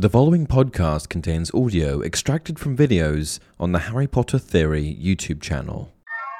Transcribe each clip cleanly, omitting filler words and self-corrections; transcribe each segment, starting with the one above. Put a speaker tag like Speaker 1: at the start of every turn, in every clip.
Speaker 1: The following podcast contains audio extracted from videos on the Harry Potter Theory YouTube channel.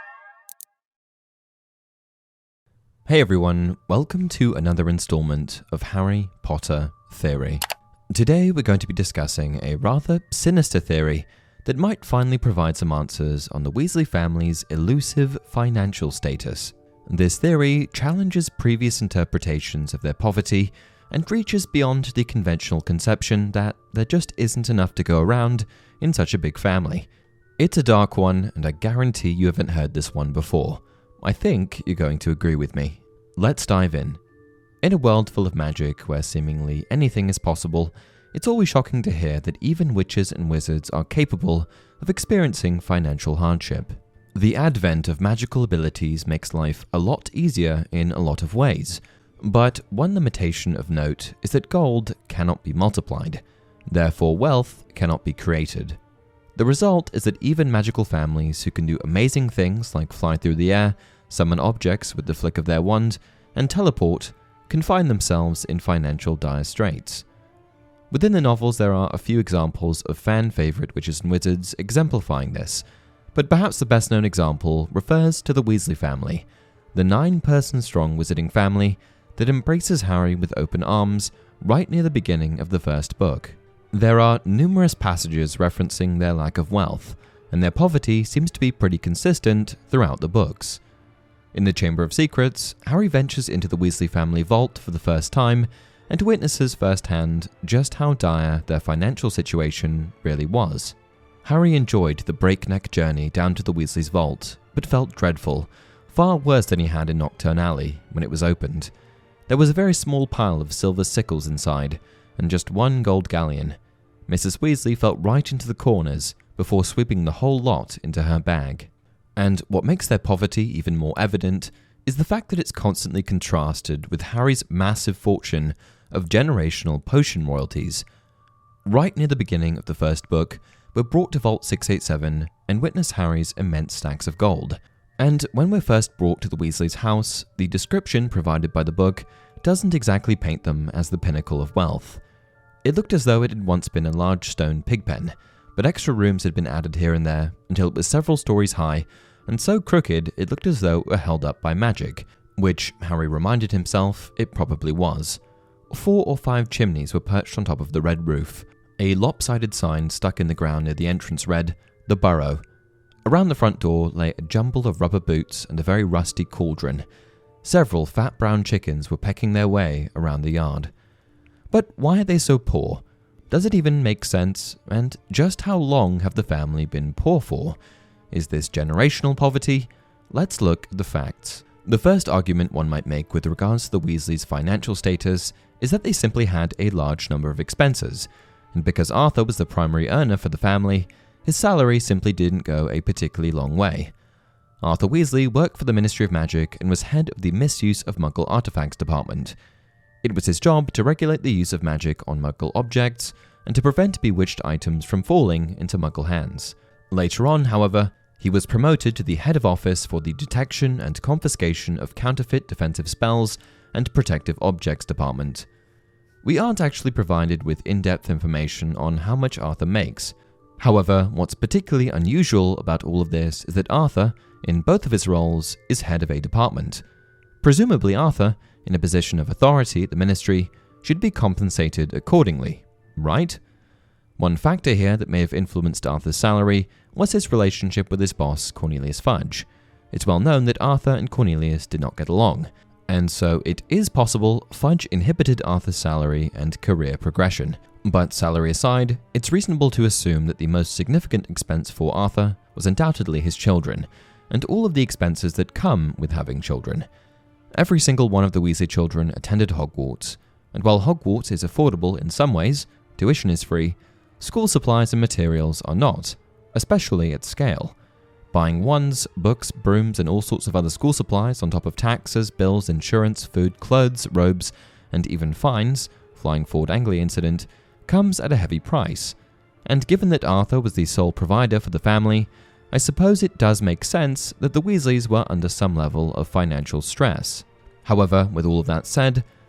Speaker 1: Hey everyone, welcome to another installment of Harry Potter Theory. Today we're going to be discussing a rather sinister theory that might finally provide some answers on the Weasley family's elusive financial status. This theory challenges previous interpretations of their poverty and reaches beyond the conventional conception that there just isn't enough to go around in such a big family. It's a dark one, and I guarantee you haven't heard this one before. I think you're going to agree with me. Let's dive in. In a world full of magic where seemingly anything is possible, it's always shocking to hear that even witches and wizards are capable of experiencing financial hardship. The advent of magical abilities makes life a lot easier in a lot of ways. But one limitation of note is that gold cannot be multiplied, therefore wealth cannot be created. The result is that even magical families who can do amazing things like fly through the air, summon objects with the flick of their wand, and teleport can find themselves in financial dire straits. Within the novels there are a few examples of fan-favourite witches and wizards exemplifying this, but perhaps the best-known example refers to the Weasley family, the 9-person-strong wizarding family that embraces Harry with open arms right near the beginning of the first book. There are numerous passages referencing their lack of wealth, and their poverty seems to be pretty consistent throughout the books. In the Chamber of Secrets, Harry ventures into the Weasley family vault for the first time and witnesses firsthand just how dire their financial situation really was. Harry enjoyed the breakneck journey down to the Weasleys' vault, but felt dreadful, far worse than he had in Knockturn Alley when it was opened. There was a very small pile of silver sickles inside, and just one gold galleon. Mrs. Weasley felt right into the corners before sweeping the whole lot into her bag. And what makes their poverty even more evident is the fact that it's constantly contrasted with Harry's massive fortune of generational potion royalties. Right near the beginning of the first book, we're brought to Vault 687 and witness Harry's immense stacks of gold. And when we're first brought to the Weasleys' house, the description provided by the book doesn't exactly paint them as the pinnacle of wealth. It looked as though it had once been a large stone pigpen, but extra rooms had been added here and there until it was several stories high, and so crooked it looked as though it were held up by magic, which Harry reminded himself it probably was. 4 or 5 chimneys were perched on top of the red roof. A lopsided sign stuck in the ground near the entrance read, "The Burrow." Around the front door lay a jumble of rubber boots and a very rusty cauldron. Several fat brown chickens were pecking their way around the yard. But why are they so poor? Does it even make sense? And just how long have the family been poor for? Is this generational poverty? Let's look at the facts. The first argument one might make with regards to the Weasleys' financial status is that they simply had a large number of expenses, and because Arthur was the primary earner for the family, his salary simply didn't go a particularly long way. Arthur Weasley worked for the Ministry of Magic and was head of the Misuse of Muggle Artifacts department. It was his job to regulate the use of magic on Muggle objects and to prevent bewitched items from falling into Muggle hands. Later on, however, he was promoted to the head of office for the detection and confiscation of counterfeit defensive spells and protective objects department. We aren't actually provided with in-depth information on how much Arthur makes. However, what's particularly unusual about all of this is that Arthur, in both of his roles, is head of a department. Presumably Arthur, in a position of authority at the ministry, should be compensated accordingly, right? One factor here that may have influenced Arthur's salary was his relationship with his boss, Cornelius Fudge. It's well known that Arthur and Cornelius did not get along, and so it is possible Fudge inhibited Arthur's salary and career progression. But salary aside, it's reasonable to assume that the most significant expense for Arthur was undoubtedly his children, and all of the expenses that come with having children. Every single one of the Weasley children attended Hogwarts, and while Hogwarts is affordable in some ways, tuition is free, school supplies and materials are not, especially at scale. Buying wands, books, brooms, and all sorts of other school supplies on top of taxes, bills, insurance, food, clothes, robes, and even fines, Flying Ford Anglia incident, comes at a heavy price. And given that Arthur was the sole provider for the family, I suppose it does make sense that the Weasleys were under some level of financial stress. However, with all of that said,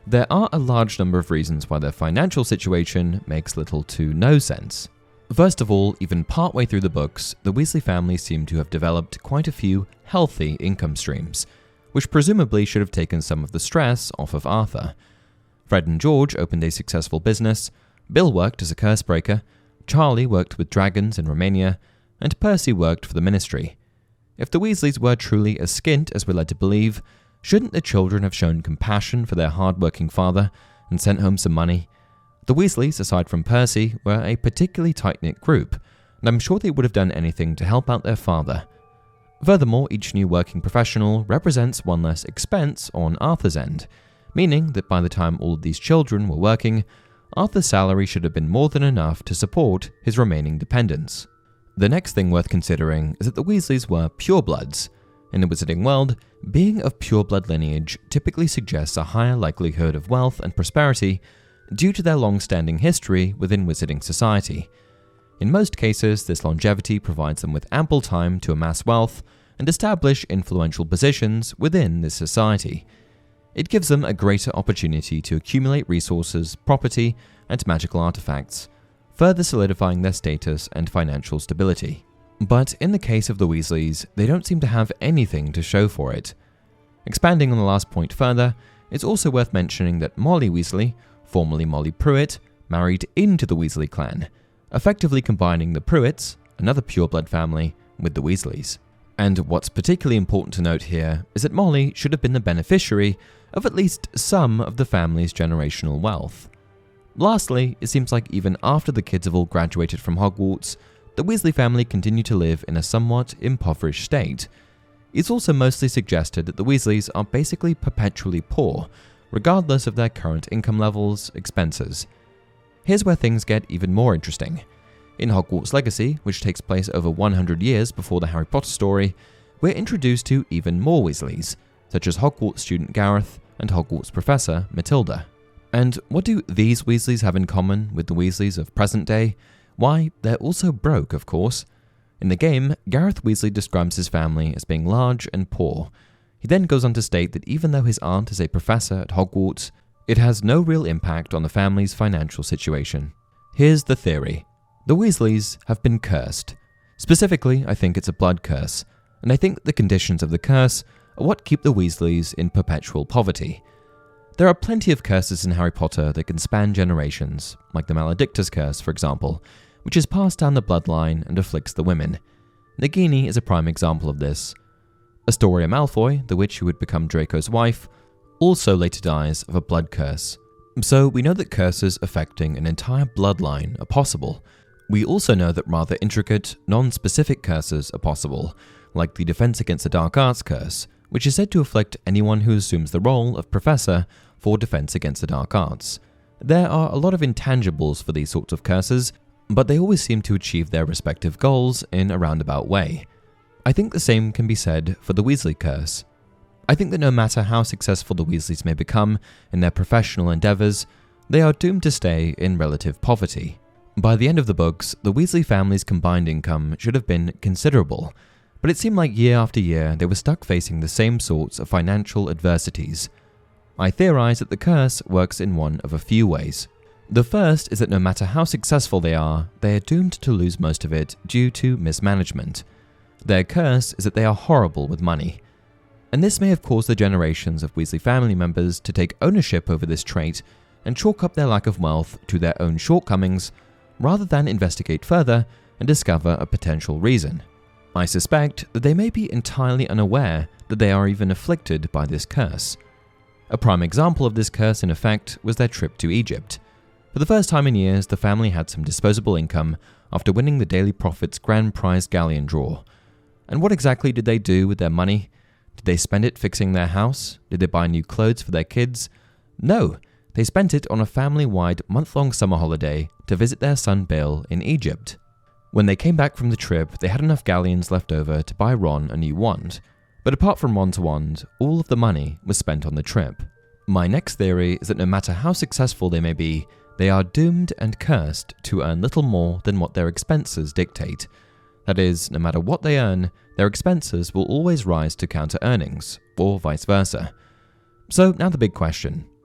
Speaker 1: There are a large number of reasons why their financial situation makes little to no sense. First of all, even partway through the books, the Weasley family seem to have developed quite a few healthy income streams, which presumably should have taken some of the stress off of Arthur. Fred and George opened a successful business, Bill worked as a curse breaker, Charlie worked with dragons in Romania, and Percy worked for the Ministry. If the Weasleys were truly as skint as we're led to believe, shouldn't the children have shown compassion for their hard-working father and sent home some money? The Weasleys, aside from Percy, were a particularly tight-knit group, and I'm sure they would have done anything to help out their father. Furthermore, each new working professional represents one less expense on Arthur's end, meaning that by the time all of these children were working, Arthur's salary should have been more than enough to support his remaining dependents. The next thing worth considering is that the Weasleys were purebloods. In the Wizarding world, being of pureblood lineage typically suggests a higher likelihood of wealth and prosperity due to their long-standing history within Wizarding society. In most cases, this longevity provides them with ample time to amass wealth and establish influential positions within this society. It gives them a greater opportunity to accumulate resources, property, and magical artifacts, further solidifying their status and financial stability. But in the case of the Weasleys, they don't seem to have anything to show for it. Expanding on the last point further, it's also worth mentioning that Molly Weasley, formerly Molly Pruitt, married into the Weasley clan, effectively combining the Pruitts, another pureblood family, with the Weasleys. And what's particularly important to note here is that Molly should have been the beneficiary of at least some of the family's generational wealth. Lastly, it seems like even after the kids have all graduated from Hogwarts, the Weasley family continue to live in a somewhat impoverished state. It's also mostly suggested that the Weasleys are basically perpetually poor, regardless of their current income levels, expenses. Here's where things get even more interesting. In Hogwarts Legacy, which takes place over 100 years before the Harry Potter story, we're introduced to even more Weasleys, such as Hogwarts student Gareth and Hogwarts professor Matilda. And what do these Weasleys have in common with the Weasleys of present day? Why, they're also broke, of course. In the game, Gareth Weasley describes his family as being large and poor. He then goes on to state that even though his aunt is a professor at Hogwarts, it has no real impact on the family's financial situation. Here's the theory. The Weasleys have been cursed. Specifically, I think it's a blood curse, and I think the conditions of the curse are what keep the Weasleys in perpetual poverty. There are plenty of curses in Harry Potter that can span generations, like the Maledictus curse, for example, which is passed down the bloodline and afflicts the women. Nagini is a prime example of this. Astoria Malfoy, the witch who would become Draco's wife, also later dies of a blood curse. So we know that curses affecting an entire bloodline are possible. We also know that rather intricate, non-specific curses are possible, like the Defense Against the Dark Arts curse, which is said to afflict anyone who assumes the role of professor for Defense Against the Dark Arts. There are a lot of intangibles for these sorts of curses, but they always seem to achieve their respective goals in a roundabout way. I think the same can be said for the Weasley curse. I think that no matter how successful the Weasleys may become in their professional endeavours, they are doomed to stay in relative poverty. By the end of the books, the Weasley family's combined income should have been considerable, but it seemed like year after year they were stuck facing the same sorts of financial adversities. I theorize that the curse works in one of a few ways. The first is that no matter how successful they are doomed to lose most of it due to mismanagement. Their curse is that they are horrible with money. And this may have caused the generations of Weasley family members to take ownership over this trait and chalk up their lack of wealth to their own shortcomings, rather than investigate further and discover a potential reason. I suspect that they may be entirely unaware that they are even afflicted by this curse. A prime example of this curse in effect was their trip to Egypt. For the first time in years, the family had some disposable income after winning the Daily Prophet's grand prize galleon draw. And what exactly did they do with their money? Did they spend it fixing their house? Did they buy new clothes for their kids? No, they spent it on a family-wide month-long summer holiday to visit their son Bill in Egypt. When they came back from the trip, they had enough galleons left over to buy Ron a new wand. But apart from Ron's wand, all of the money was spent on the trip. My next theory is that no matter how successful they may be, they are doomed and cursed to earn little more than what their expenses dictate. That is, no matter what they earn, their expenses will always rise to counter earnings, or vice versa. So now the big question.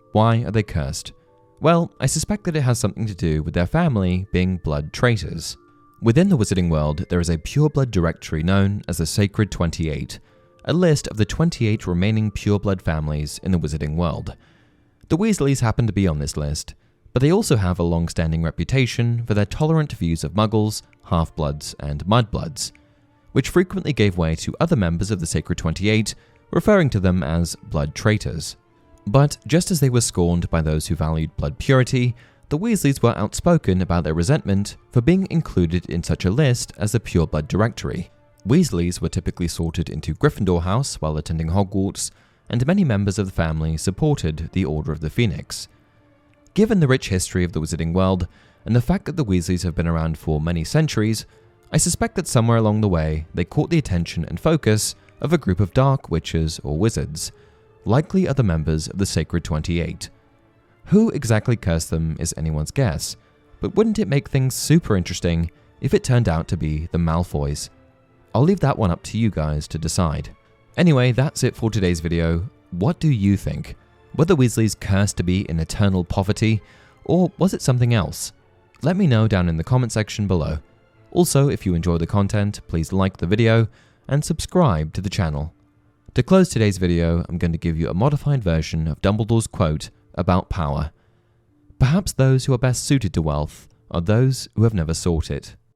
Speaker 1: Why are they cursed? Well, I suspect that it has something to do with their family being blood traitors. Within the wizarding world, there is a pureblood directory known as the Sacred 28, a list of the 28 remaining pureblood families in the wizarding world. The Weasleys happen to be on this list, but they also have a long-standing reputation for their tolerant views of muggles, half-bloods, and mudbloods, which frequently gave way to other members of the Sacred 28, referring to them as blood traitors. But just as they were scorned by those who valued blood purity, the Weasleys were outspoken about their resentment for being included in such a list as the pureblood directory. Weasleys were typically sorted into Gryffindor House while attending Hogwarts, and many members of the family supported the Order of the Phoenix. Given the rich history of the wizarding world, and the fact that the Weasleys have been around for many centuries, I suspect that somewhere along the way they caught the attention and focus of a group of dark witches or wizards, likely other members of the Sacred 28. Who exactly cursed them is anyone's guess, but wouldn't it make things super interesting if it turned out to be the Malfoys? I'll leave that one up to you guys to decide. Anyway, that's it for today's video. What do you think? Were the Weasleys cursed to be in eternal poverty, or was it something else? Let me know down in the comment section below. Also, if you enjoy the content, please like the video and subscribe to the channel. To close today's video, I'm going to give you a modified version of Dumbledore's quote about power. Perhaps those who are best suited to wealth are those who have never sought it.